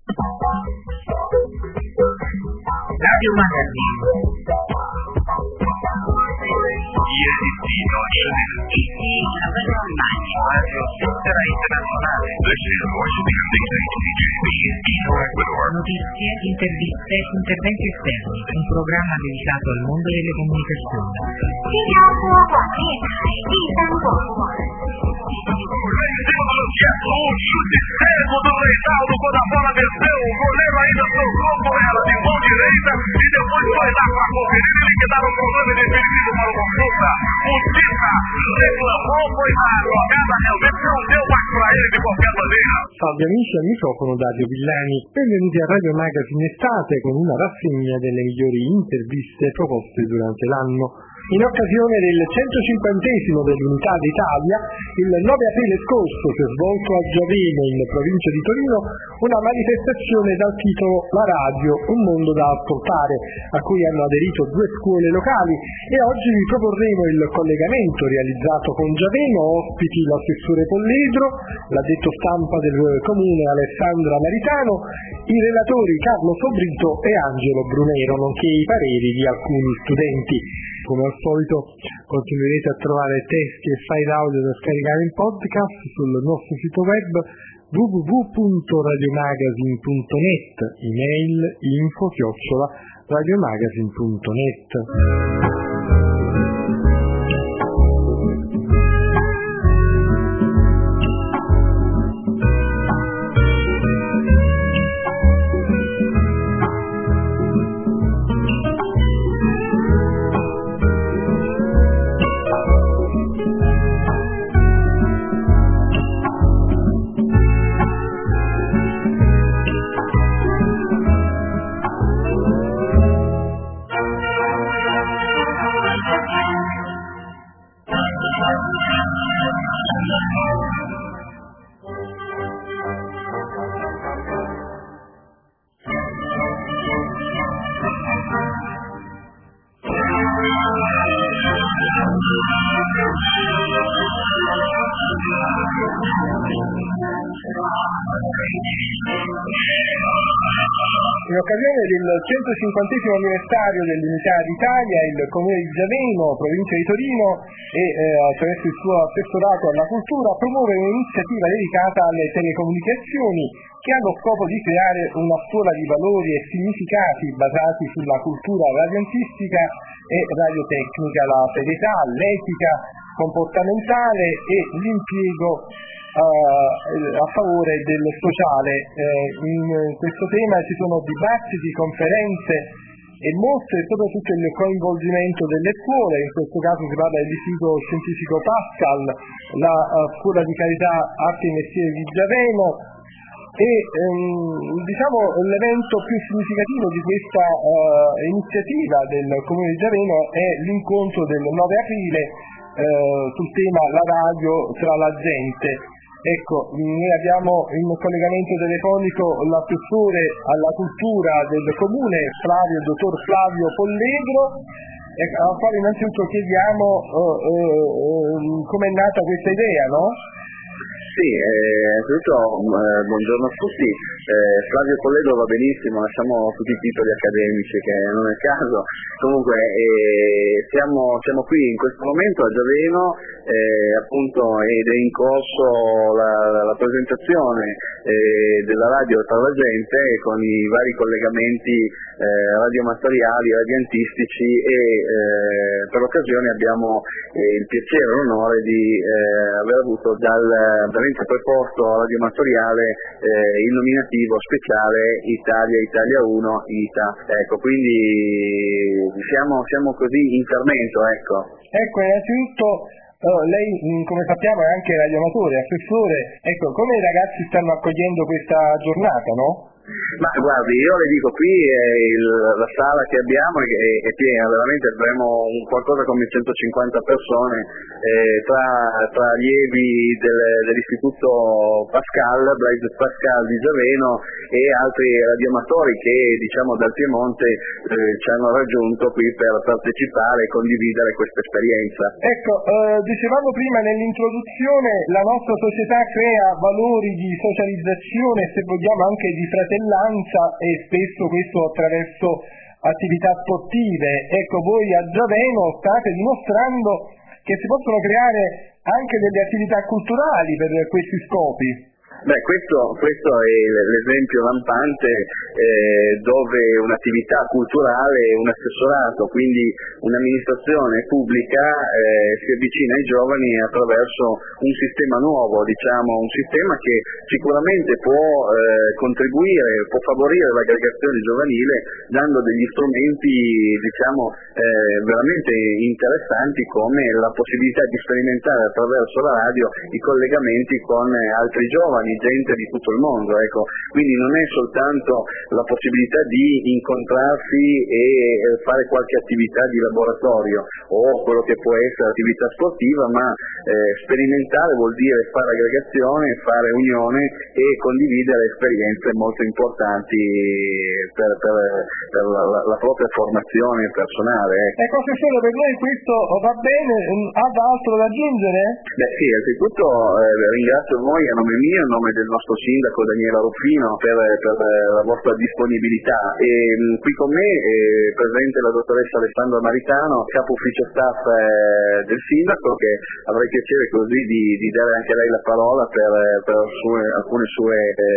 Radio Magazine. Il destino Radio Svizzera Internazionale. This is Washington DC. Notizie, interviste, interventi esterni. Un programma dedicato al mondo delle comunicazioni. 新加坡广电台第三广播网。 Extremo do Reinaldo, quando a bola desceu, o goleiro ainda tocou com ela de mão direita e depois foi lá para conferir e liquidar o programa definitivo para o Consulta. O Tita reclamou, foi na jogada, realmente não deu mais para ele de qualquer maneira. Salve amici, al microfono Dario Villani, benvenuti a Radio Magazine Estate con una rassegna delle migliori interviste proposte durante l'anno. In occasione del 150° dell'Unità d'Italia, il 9 aprile scorso si è svolto a Giaveno, in provincia di Torino, una manifestazione dal titolo La radio, un mondo da ascoltare, a cui hanno aderito 2 scuole locali, e oggi vi proporremo il collegamento realizzato con Giaveno, ospiti l'assessore Polledro, l'addetto stampa del comune Alessandra Maritano, i relatori Carlo Sobrito e Angelo Brunero, nonché i pareri di alcuni studenti. Come al solito continuerete a trovare testi e file audio da scaricare in podcast sul nostro sito web www.radiomagazine.net, email info@radiomagazine.net. In occasione del 150° anniversario dell'Unità d'Italia, il Comune di Giaveno, provincia di Torino, e attraverso il suo assessorato alla cultura, promuove un'iniziativa dedicata alle telecomunicazioni che ha lo scopo di creare una scuola di valori e significati basati sulla cultura radioantistica e radiotecnica, la serietà, l'etica comportamentale e l'impiego a favore del sociale. In questo tema ci sono dibattiti, conferenze e mostre, soprattutto il coinvolgimento delle scuole. In questo caso si parla dell'Istituto Scientifico Pascal, la Scuola di Carità Arti e Mestieri di Giaveno, e l'evento più significativo di questa iniziativa del Comune di Giaveno è l'incontro del 9 aprile sul tema La radio tra la gente. Ecco, noi abbiamo in collegamento telefonico l'assessore alla cultura del comune, il dottor Flavio Polledro, al quale innanzitutto chiediamo come è nata questa idea, no? Sì, innanzitutto buongiorno a tutti. Flavio Polledro va benissimo, lasciamo tutti i titoli accademici che non è il caso. Comunque siamo qui in questo momento a Giaveno, appunto, ed è in corso la presentazione della radio tra la gente con i vari collegamenti radioamatoriali, radioantistici, e per l'occasione abbiamo il piacere e l'onore di aver avuto dall'ente preposto radioamatoriale il nominativo speciale Italia 1 ITA. Ecco, quindi siamo così in fermento, ecco. Ecco, innanzitutto lei, come sappiamo, è anche radioamatore, assessore. Ecco, come i ragazzi stanno accogliendo questa giornata, no? Ma guardi, io le dico, qui la sala che abbiamo è piena, veramente avremo qualcosa come 150 persone, tra allievi dell'Istituto Pascal, Blaise Pascal di Giaveno, e altri radioamatori che, diciamo, dal Piemonte ci hanno raggiunto qui per partecipare e condividere questa esperienza. Ecco, dicevamo prima nell'introduzione, la nostra società crea valori di socializzazione, se vogliamo anche di fratellanza fratellanza e spesso questo attraverso attività sportive. Ecco, voi a Giaveno state dimostrando che si possono creare anche delle attività culturali per questi scopi. Questo è l'esempio lampante dove un'attività culturale è un assessorato, quindi un'amministrazione pubblica si avvicina ai giovani attraverso un sistema nuovo, un sistema che sicuramente può contribuire, può favorire l'aggregazione giovanile dando degli strumenti veramente interessanti, come la possibilità di sperimentare attraverso la radio i collegamenti con altri giovani, gente di tutto il mondo, quindi non è soltanto la possibilità di incontrarsi e fare qualche attività di laboratorio o quello che può essere attività sportiva, ma sperimentare vuol dire fare aggregazione, fare unione e condividere esperienze molto importanti per la propria formazione personale. Ecco, Assessore, per noi questo va bene, ha altro da aggiungere? Sì, anzitutto ringrazio voi a nome mio, a nome del nostro sindaco Daniela Ruffino per la vostra disponibilità, e qui con me è presente la dottoressa Alessandra Maritano, capo ufficio staff del sindaco, che avrei piacere così di dare anche a lei la parola per alcune sue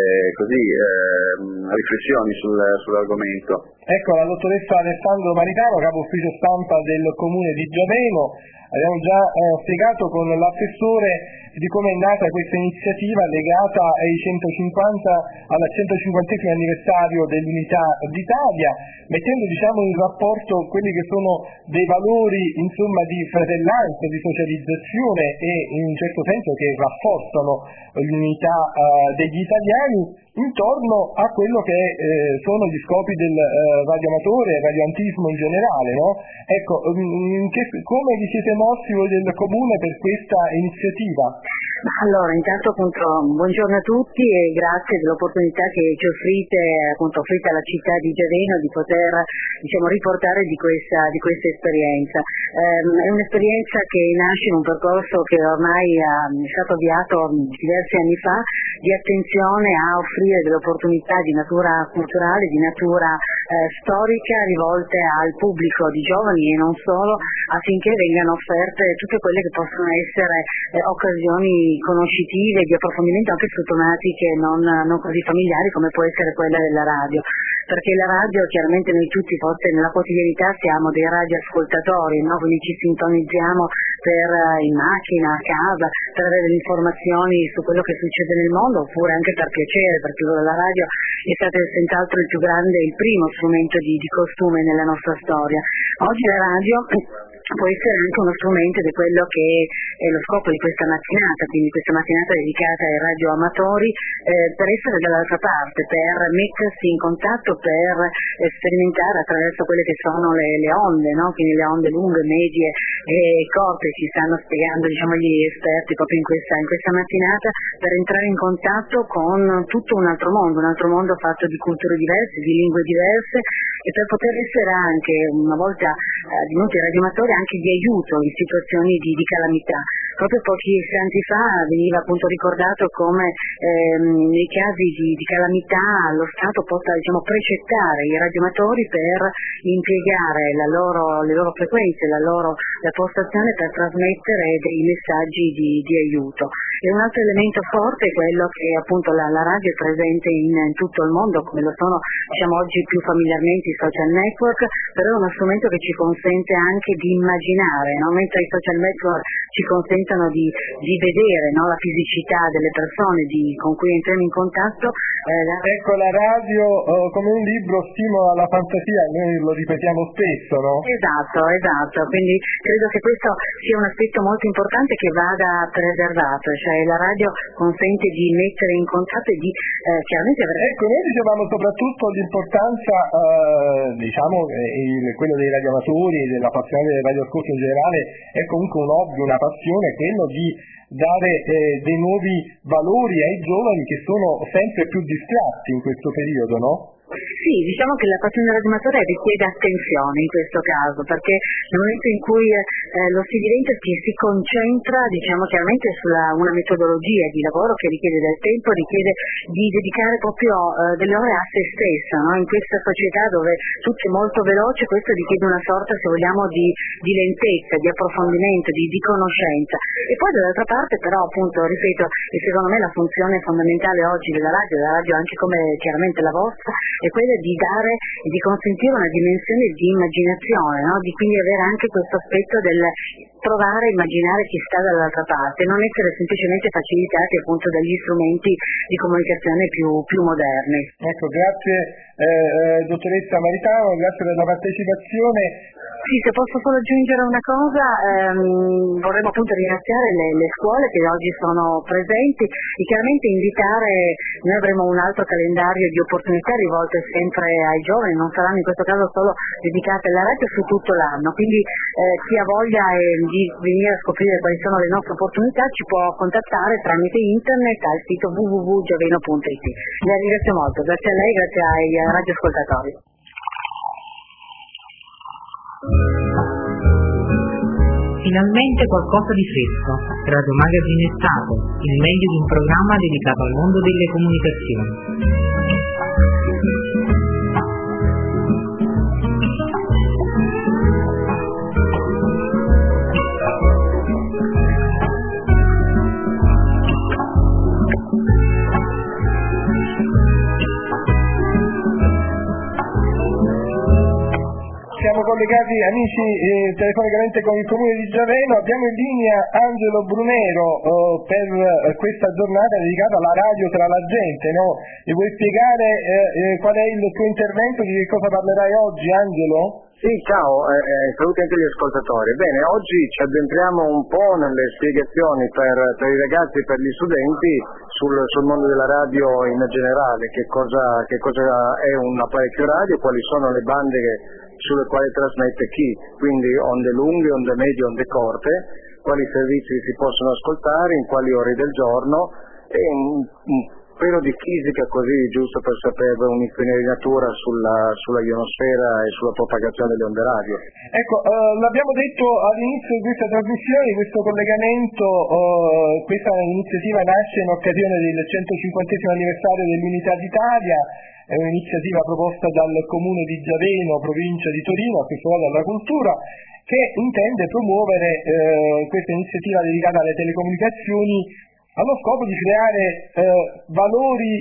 riflessioni sull'argomento. Ecco, la dottoressa Alessandra Maritano, capo ufficio stampa del comune di Giaveno. Abbiamo già spiegato con l'assessore di come è nata questa iniziativa legata al 150° anniversario dell'Unità d'Italia, mettendo in rapporto quelli che sono dei valori di fratellanza, di socializzazione e in un certo senso che rafforzano l'unità degli italiani intorno a quello che sono gli scopi del radioamatore e radioantismo in generale, no? Ecco, come vi siete mossi voi del comune per questa iniziativa? Allora, intanto buongiorno a tutti e grazie dell'opportunità che ci offrite alla città di Giaveno di poter riportare di questa esperienza. È un'esperienza che nasce in un percorso che ormai è stato avviato diversi anni fa, di attenzione a offrire delle opportunità di natura culturale, di natura storica rivolte al pubblico di giovani e non solo, affinché vengano offerte tutte quelle che possono essere occasioni conoscitive, di approfondimento anche su tematiche non così familiari come può essere quella della radio, perché la radio, chiaramente noi tutti forse nella quotidianità siamo dei radioascoltatori, no? Quindi ci sintonizziamo in macchina, a casa, per avere delle informazioni su quello che succede nel mondo, oppure anche per piacere, perché la radio è stata senz'altro il primo strumento di costume nella nostra storia. Oggi la radio può essere anche uno strumento di quello che è lo scopo di questa mattinata, quindi questa mattinata dedicata ai radioamatori, per essere dall'altra parte, per mettersi in contatto, per sperimentare attraverso quelle che sono le onde, no? Quindi le onde lunghe, medie e corte, ci stanno spiegando gli esperti proprio in questa mattinata, per entrare in contatto con tutto un altro mondo fatto di culture diverse, di lingue diverse, e per poter essere anche, una volta divenuti radioamatori, anche di aiuto in situazioni di calamità. Proprio pochi istanti fa veniva appunto ricordato come nei casi di calamità lo Stato possa precettare i radioamatori per impiegare le loro frequenze, la postazione per trasmettere dei messaggi di aiuto. E un altro elemento forte è quello che appunto la radio è presente in tutto il mondo, come lo sono oggi più familiarmente i social network, però è uno strumento che ci consente anche di immaginare, no? Mentre i social network ci consentono di vedere, no? La fisicità delle persone con cui entriamo in contatto. Ecco, la radio come un libro stimola la fantasia, noi lo ripetiamo spesso, no? Esatto, quindi credo che questo sia un aspetto molto importante che vada preservato, cioè la radio consente di mettere in contatto e di chiaramente avere... Ecco, noi dicevamo soprattutto l'importanza, quello dei radioamatori, dell'appassionato del radioascolto in generale, è comunque un hobby, una passione, quello di dare dei nuovi valori ai giovani che sono sempre più distratti in questo periodo, no? Sì, diciamo che la passione del radioamatore richiede attenzione in questo caso, perché nel momento in cui lo stabilimento si concentra, diciamo chiaramente sulla una metodologia di lavoro che richiede del tempo, richiede di dedicare proprio delle ore a se stessa, no? In questa società dove tutto è molto veloce, questo richiede una sorta, se vogliamo, di lentezza, di approfondimento, di conoscenza. E poi dall'altra parte però, appunto, ripeto, e secondo me la funzione fondamentale oggi della radio anche come chiaramente la vostra, è quella di dare e di consentire una dimensione di immaginazione, no? Di quindi avere anche questo aspetto del provare a immaginare chi sta dall'altra parte, non essere semplicemente facilitati appunto dagli strumenti di comunicazione più moderni. Ecco, grazie dottoressa Maritano, grazie per la partecipazione. Sì, se posso solo aggiungere una cosa, vorremmo appunto ringraziare le scuole che oggi sono presenti e chiaramente invitare, noi avremo un altro calendario di opportunità rivolte sempre ai giovani, non saranno in questo caso solo dedicate alla radio su tutto l'anno, quindi chi ha voglia di venire a scoprire quali sono le nostre opportunità ci può contattare tramite internet al sito www.gioveno.it. La ringrazio molto, grazie a lei, grazie ai radioascoltatori. Finalmente qualcosa di fresco. Radio Magazine Estate, il meglio di un programma dedicato al mondo delle comunicazioni. Siamo collegati amici telefonicamente con il Comune di Giaveno, abbiamo in linea Angelo Brunero per questa giornata dedicata alla radio tra la gente, no? Mi vuoi spiegare qual è il tuo intervento, di che cosa parlerai oggi, Angelo? Sì, ciao, saluti anche gli ascoltatori. Bene, oggi ci addentriamo un po' nelle spiegazioni per i ragazzi e per gli studenti sul mondo della radio in generale, che cosa è un apparecchio radio, quali sono le bande sulle quali trasmette chi, quindi onde lunghe, onde medie, onde corte, quali servizi si possono ascoltare, in quali ore del giorno e un pelo di fisica così giusto per sapere un'infarinatura sulla ionosfera e sulla propagazione delle onde radio. Ecco, l'abbiamo detto all'inizio di questa trasmissione, questo collegamento, questa iniziativa nasce in occasione del 150° anniversario dell'Unità d'Italia. È un'iniziativa proposta dal Comune di Giaveno, provincia di Torino, assessorato alla cultura, che intende promuovere questa iniziativa dedicata alle telecomunicazioni allo scopo di creare valori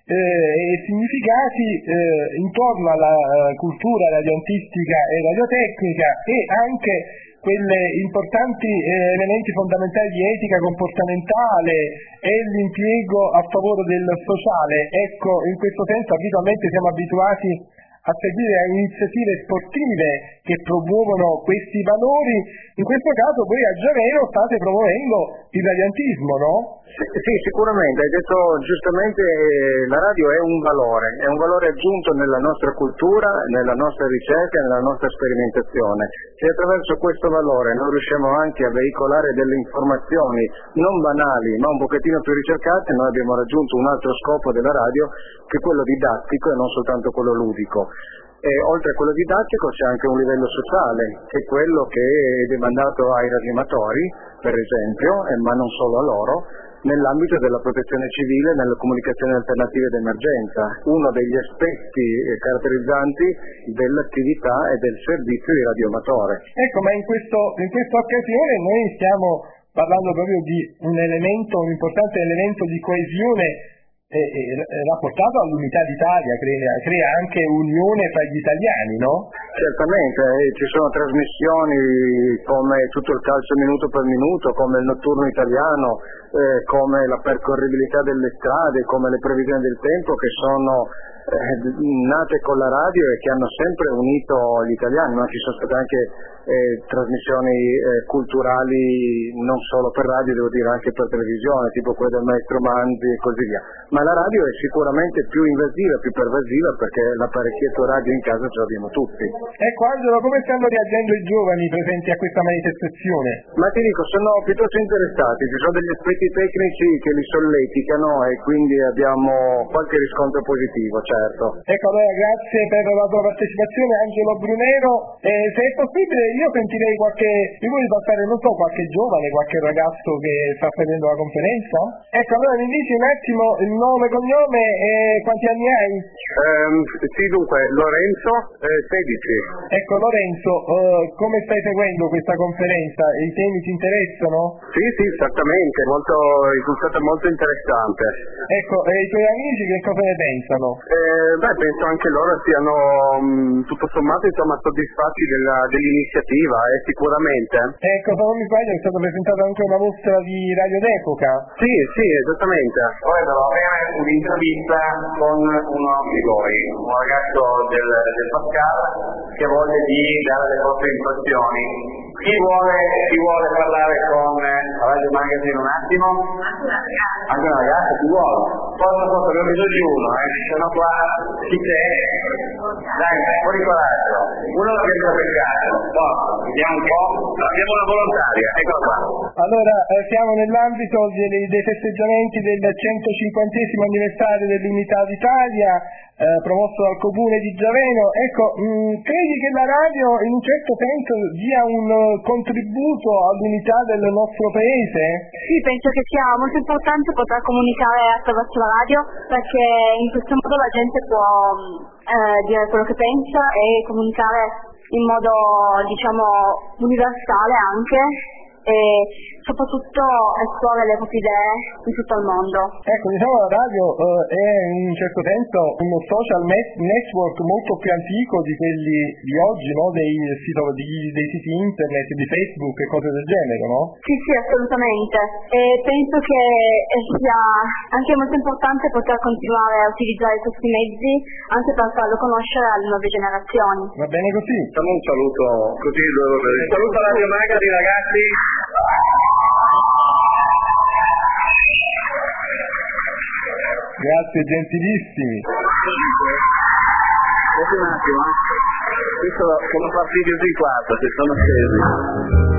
e significati intorno alla cultura radioantistica e radiotecnica e anche quelle importanti elementi fondamentali di etica comportamentale e l'impiego a favore del sociale. Ecco, in questo senso abitualmente siamo abituati a seguire iniziative sportive che promuovono questi valori. In questo caso voi a Giaveno state promuovendo il radiantismo, no? Sì, sicuramente, hai detto giustamente, la radio è un valore aggiunto nella nostra cultura, nella nostra ricerca, nella nostra sperimentazione. Se attraverso questo valore noi riusciamo anche a veicolare delle informazioni non banali, ma un pochettino più ricercate, noi abbiamo raggiunto un altro scopo della radio, che è quello didattico e non soltanto quello ludico. E oltre a quello didattico c'è anche un livello sociale, che è quello che è demandato ai radioamatori, per esempio, ma non solo a loro, nell'ambito della protezione civile e nelle comunicazioni alternative d'emergenza, uno degli aspetti caratterizzanti dell'attività e del servizio di radioamatore. Ecco, ma in questa occasione noi stiamo parlando proprio di un importante elemento di coesione rapportato all'Unità d'Italia, crea anche unione tra gli italiani, no? Certamente, ci sono trasmissioni come tutto il calcio minuto per minuto, come il notturno italiano, come la percorribilità delle strade, come le previsioni del tempo, che sono nate con la radio e che hanno sempre unito gli italiani, ma ci sono state anche trasmissioni culturali non solo per radio, devo dire anche per televisione, tipo quelle del maestro Manzi e così via. Ma la radio è sicuramente più invasiva, più pervasiva, perché l'apparecchietto radio in casa ce l'abbiamo tutti. Ecco Angelo, come stanno reagendo i giovani presenti a questa manifestazione? Ma ti dico, sono piuttosto interessati, ci sono degli aspetti tecnici che li solleticano e quindi abbiamo qualche riscontro positivo, certo. certo. Ecco, allora grazie per la tua partecipazione Angelo Brunero, se è possibile io sentirei mi vuoi passare, non so, qualche giovane, qualche ragazzo che sta prendendo la conferenza? Ecco, allora mi dici un attimo il nome, cognome e quanti anni hai? Sì, dunque, Lorenzo, 16. Ecco Lorenzo, come stai seguendo questa conferenza? I temi ti interessano? Sì, certamente, il risultato è molto interessante. Ecco, e i tuoi amici che cosa ne pensano? Penso anche loro siano tutto sommato soddisfatti dell'iniziativa, sicuramente. Ecco, se non mi sbaglio è stata presentata anche una mostra di Radio d'Epoca. Sì, esattamente. Poi però un'intervista con uno di voi, un ragazzo del Pascal che vuole dare le proprie impressioni. Chi vuole parlare con Radio Magazine un attimo? Anche una ragazza, chi vuole? Posso, abbiamo bisogno di uno, se no qua chi c'è? Dai, un po' di coraggio. Uno l'abbiamo beccato. Vediamo un po'. Abbiamo una volontaria, eccola qua. Allora, siamo nell'ambito dei festeggiamenti del 150° anniversario dell'Unità d'Italia, promosso dal Comune di Giaveno. Ecco, credi che la radio in un certo senso dia un contributo all'unità del nostro paese? Sì, penso che sia molto importante poter comunicare attraverso la radio, perché in questo modo la gente può dire quello che pensa e comunicare in modo, universale anche, e soprattutto esporre le proprie idee in tutto il mondo. Ecco, la radio è in un certo senso uno social network molto più antico di quelli di oggi, no? Dei siti internet, di Facebook e cose del genere, no? Sì, assolutamente. E penso che sia anche molto importante poter continuare a utilizzare questi mezzi anche per farlo conoscere alle nuove generazioni. Va bene così. Facciamo un saluto così. Saluto a Radio Magazine, ragazzi. Grazie, gentilissimi. Un attimo, questo sono partiti così in quattro, si sono scesi.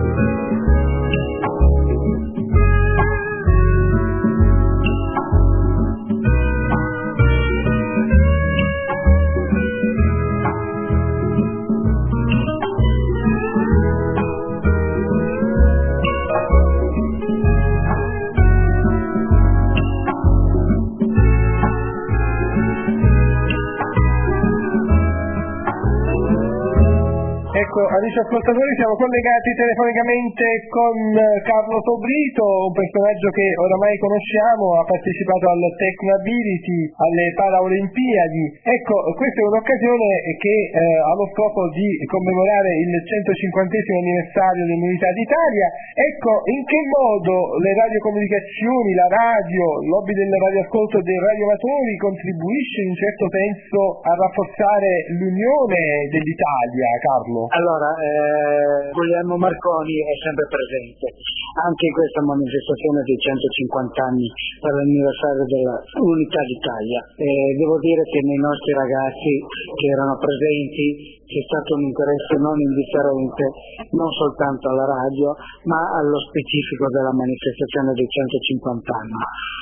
Ecco, amici ascoltatori, siamo collegati telefonicamente con Carlo Sobrito, un personaggio che oramai conosciamo, ha partecipato al Technability, alle Paraolimpiadi. Ecco, questa è un'occasione che ha lo scopo di commemorare il 150° anniversario dell'Unità d'Italia. Ecco, in che modo le radiocomunicazioni, la radio, il lobby del radioascolto e dei radioamatori contribuisce in un certo senso a rafforzare l'unione dell'Italia, Carlo? Allora, Guglielmo Marconi è sempre presente, anche in questa manifestazione dei 150 anni per l'anniversario dell'Unità d'Italia. Devo dire che nei nostri ragazzi che erano presenti c'è stato un interesse non indifferente non soltanto alla radio ma allo specifico della manifestazione dei 150 anni.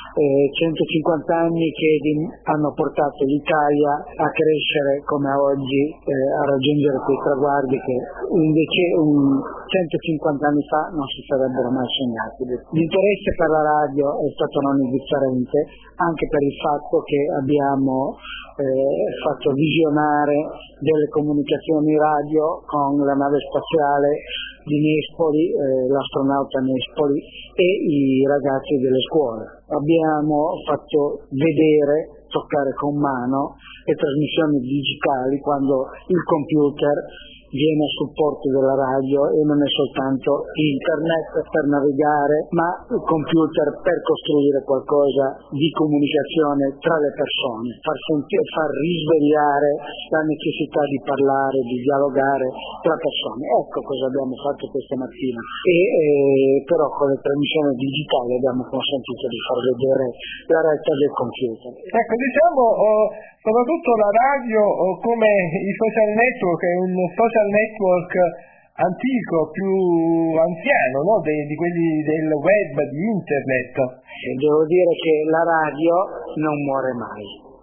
150 anni che hanno portato l'Italia a crescere come oggi, a raggiungere quei traguardi che invece 150 anni fa non si sarebbero mai sognati. L'interesse per la radio è stato non indifferente anche per il fatto che abbiamo fatto visionare delle comunicazioni radio con la nave spaziale di Nespoli, l'astronauta Nespoli e i ragazzi delle scuole. Abbiamo fatto vedere, toccare con mano le trasmissioni digitali quando il computer viene a supporto della radio e non è soltanto internet per navigare, ma il computer per costruire qualcosa di comunicazione tra le persone, far risvegliare la necessità di parlare, di dialogare tra persone. Ecco cosa abbiamo fatto questa mattina e però con le trasmissioni digitali abbiamo consentito di far vedere la realtà del computer. Ecco, soprattutto la radio come i social network è un social network antico, più anziano, no? di quelli del web, di internet. Devo dire che la radio non muore mai.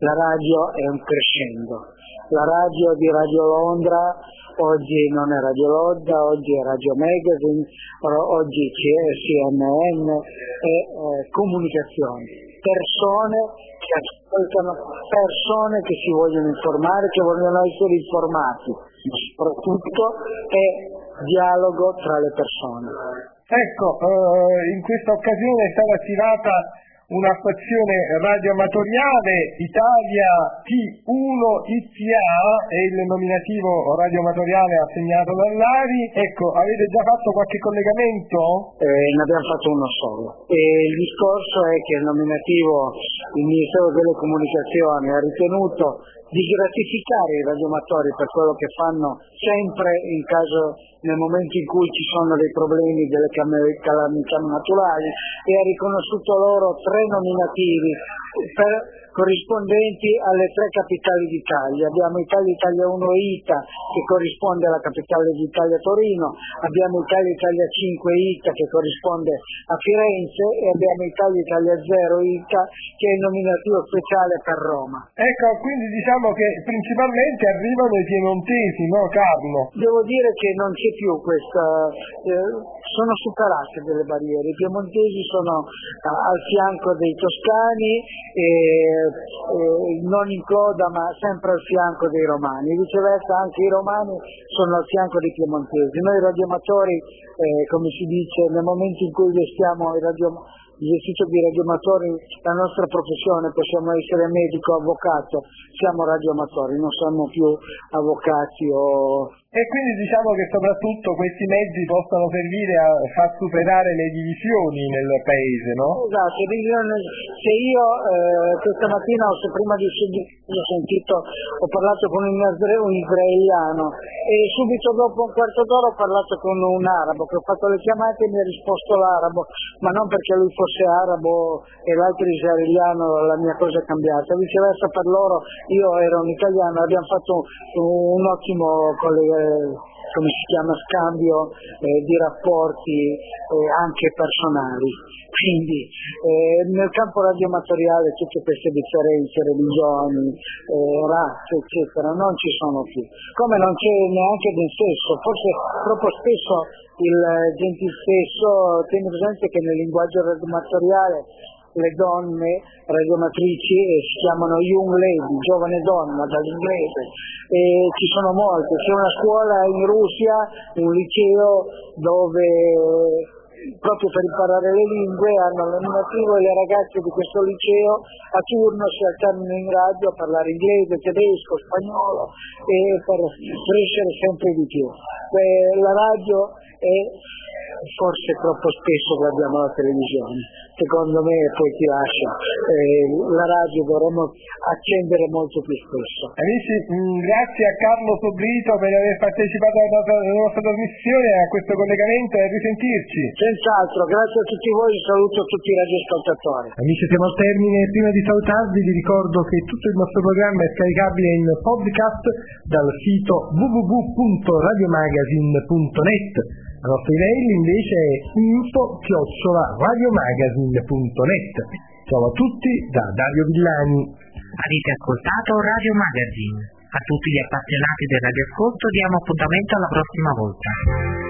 la radio è un crescendo. La radio di Radio Londra oggi non è Radio Londra, oggi è Radio Magazine, oggi c'è CNN, è comunicazione, persone che ascoltano, persone che si vogliono informare, che vogliono essere informati, ma soprattutto è dialogo tra le persone. Ecco, in questa occasione è stata attivata una stazione radioamatoriale, Italia T1ITA, è il nominativo radioamatoriale assegnato dall'ARI. Ecco, avete già fatto qualche collegamento? Ne abbiamo fatto uno solo. E il discorso è che il nominativo, il Ministero delle Comunicazioni ha ritenuto di gratificare i radioamatori per quello che fanno sempre nel momento in cui ci sono dei problemi, delle calamità naturali, e ha riconosciuto loro 3 nominativi corrispondenti alle 3 capitali d'Italia. Abbiamo Italia 1 ITA, che corrisponde alla capitale d'Italia Torino, abbiamo Italia 5 ITA, che corrisponde a Firenze, e abbiamo Italia 0 ITA, che è il nominativo speciale per Roma. Ecco, quindi diciamo che principalmente arrivano i piemontesi, no Carlo? Devo dire che non c'è più questa, sono superate delle barriere, i piemontesi sono al fianco dei toscani, non in coda ma sempre al fianco dei romani, viceversa anche i romani sono al fianco dei piemontesi. Noi radioamatori, come si dice, nel momento in cui vestiamo il vestito di radioamatori, la nostra professione, possiamo essere medico, avvocato, siamo radioamatori, non siamo più avvocati E quindi diciamo che soprattutto questi mezzi possano servire a far superare le divisioni nel paese, no? Esatto, se io questa mattina prima di ho parlato con un israeliano e subito dopo un quarto d'ora ho parlato con un arabo che ho fatto le chiamate e mi ha risposto l'arabo, ma non perché lui fosse arabo e l'altro israeliano la mia cosa è cambiata, viceversa per loro io ero un italiano, abbiamo fatto un ottimo scambio di rapporti anche personali. Quindi nel campo radioamatoriale tutte queste differenze, religioni, razze eccetera non ci sono più, come non c'è neanche del sesso. Forse troppo spesso il gentilsesso, tieni presente che nel linguaggio radioamatoriale le donne radioamatrici si chiamano young lady, giovane donna dall'inglese, e ci sono molte. C'è una scuola in Russia, un liceo dove proprio per imparare le lingue hanno il nominativo e le ragazze di questo liceo a turno si alternano in radio a parlare inglese, tedesco, spagnolo, e per crescere sempre di più. La radio è, forse troppo spesso guardiamo la televisione, secondo me poi ti lascia, la radio dovremmo accendere molto più spesso. Amici, grazie a Carlo Sobrito per aver partecipato alla nostra trasmissione, a questo collegamento, e a risentirci. Senz'altro, grazie a tutti voi, saluto tutti i radioascoltatori. Amici, siamo al termine. Prima di salutarvi vi ricordo che tutto il nostro programma è scaricabile in podcast dal sito www.radiomagazine.net. La nostra email invece è info@radiomagazine.net. Ciao a tutti da Dario Villani. Avete ascoltato Radio Magazine. A tutti gli appassionati del radioascolto diamo appuntamento alla prossima volta.